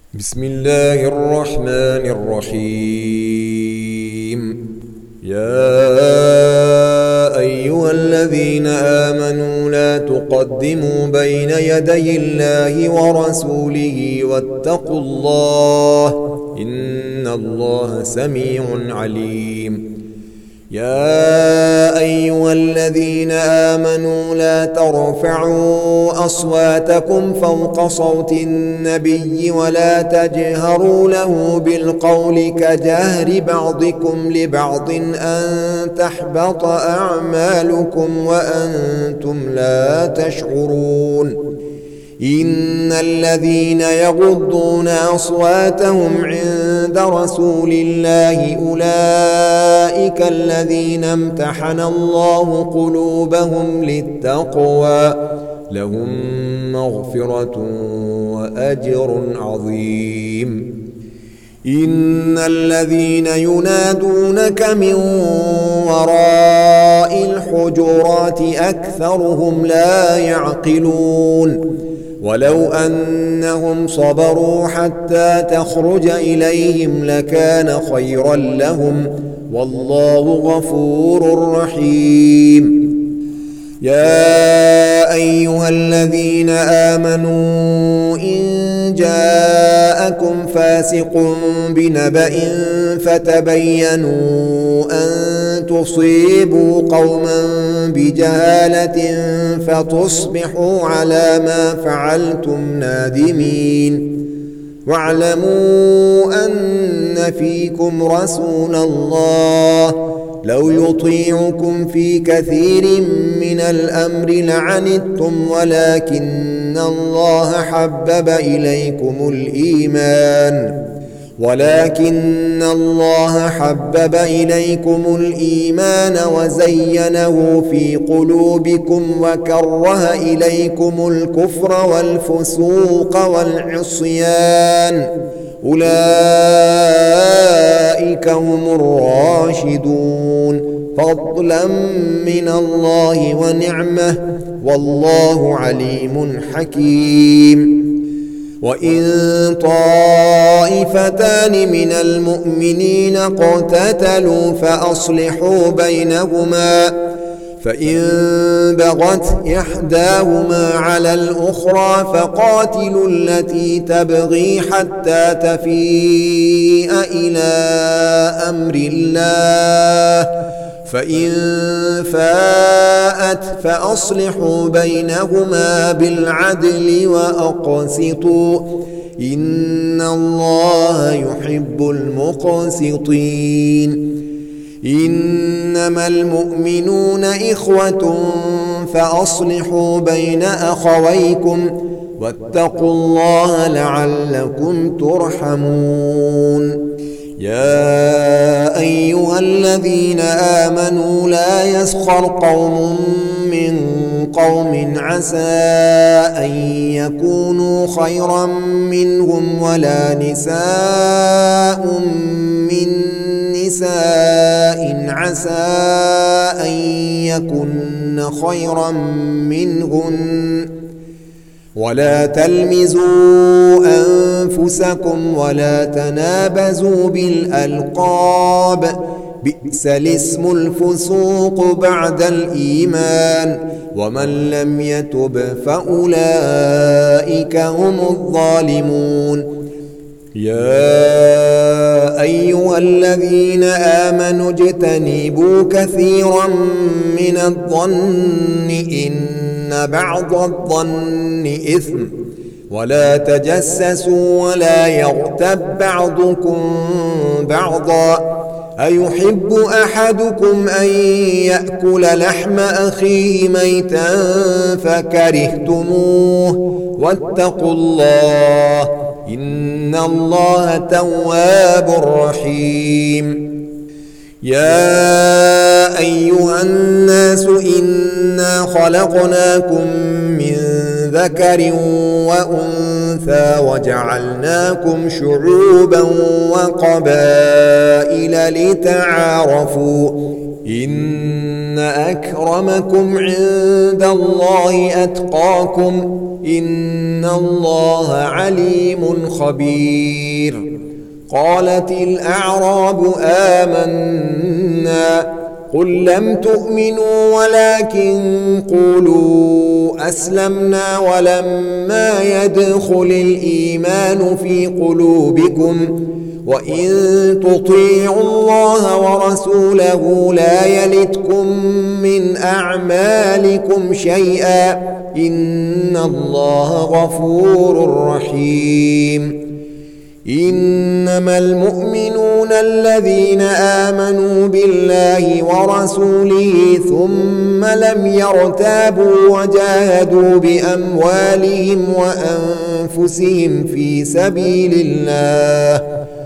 بسم الله الرحمن الرحيم. يا أيها الذين آمنوا لا تقدموا بين يدي الله ورسوله واتقوا الله إن الله سميع عليم. يا أيها الذين آمنوا لا ترفعوا أصواتكم فوق صوت النبي ولا تجهروا له بالقول كجهر بعضكم لبعض أن تحبط أعمالكم وأنتم لا تشعرون. إن الذين يغضون أصواتهم عند رسول الله أولئك الذين امتحن الله قلوبهم للتقوى لهم مغفرة وأجر عظيم. إن الذين ينادونك من وراء الحجرات أكثرهم لا يعقلون. ولو أنهم صبروا حتى تخرج إليهم لكان خيرا لهم والله غفور رحيم. يا أيها الذين آمنوا إن جاءكم فاسق بنبأ فتبينوا أن تصيبوا قوما بجهالة فتصبحوا على ما فعلتم نادمين. واعلموا أن فيكم رسول الله لو يطيعكم في كثير من الأمر لعنتم ولكن الله حبب إليكم الإيمان وزينه في قلوبكم وكره إليكم الكفر والفسوق والعصيان أولئك هم الراشدون فضلا من الله ونعمة والله عليم حكيم. وإن طائفتان من المؤمنين اقتتلوا فأصلحوا بينهما فإن بغت إحداهما على الأخرى فقاتلوا التي تبغي حتى تفيء إلى أمر الله فإن فاءت فأصلحوا بينهما بالعدل وأقسطوا إن الله يحب المقسطين. إنما المؤمنون إخوة فأصلحوا بين أخويكم واتقوا الله لعلكم ترحمون. يا أيها الذين آمنوا لا يسخر قوم من قوم عسى أن يكونوا خيرا منهم ولا نساء من نساء عسى أن يكن خيرا منهن ولا تلمزوا أنفسكم ولا تنابزوا بالألقاب بئس الاسم الفسوق بعد الإيمان ومن لم يتب فأولئك هم الظالمون. يا أيها الذين آمنوا اجتنبوا كثيرا من الظن إن بعض الظن إثم ولا تجسسوا ولا يغتب بعضكم بعضا أيحب أحدكم أن يأكل لحم أخيه ميتا فكرهتموه واتقوا الله إن الله تواب رحيم. يا أيها الناس إنا خلقناكم من ذكر وأنثى وجعلناكم شعوبا وقبائل لتعارفوا إن أكرمكم عند الله أتقاكم إن الله عليم خبير. قالت الأعراب آمنا قل لم تؤمنوا ولكن قولوا أسلمنا ولما يدخل الإيمان في قلوبكم وإن تطيعوا الله ورسوله لا يلتكم من أعمالكم شيئا إن الله غفور رحيم. إنما المؤمنون الذين آمنوا بالله ورسوله ثم لم يرتابوا وجاهدوا بأموالهم وأنفسهم في سبيل الله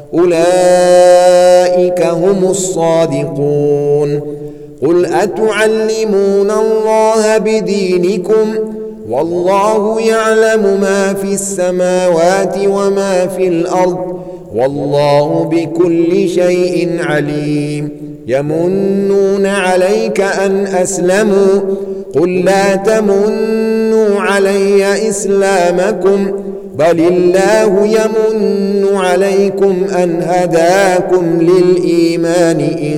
أولئك هم الصادقون. قل أتعلمون الله بدينكم والله يعلم ما في السماوات وما في الأرض والله بكل شيء عليم. يمنون عليك أن أسلموا قل لا تمنوا علي إسلامكم بل الله يمن عليكم أن هداكم للإيمان إن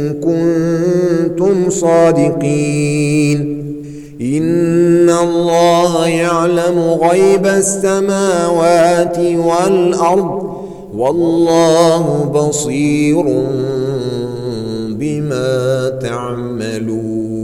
كنتم صادقين. إن الله يعلم غيب السماوات والأرض والله بصير بما تعملون.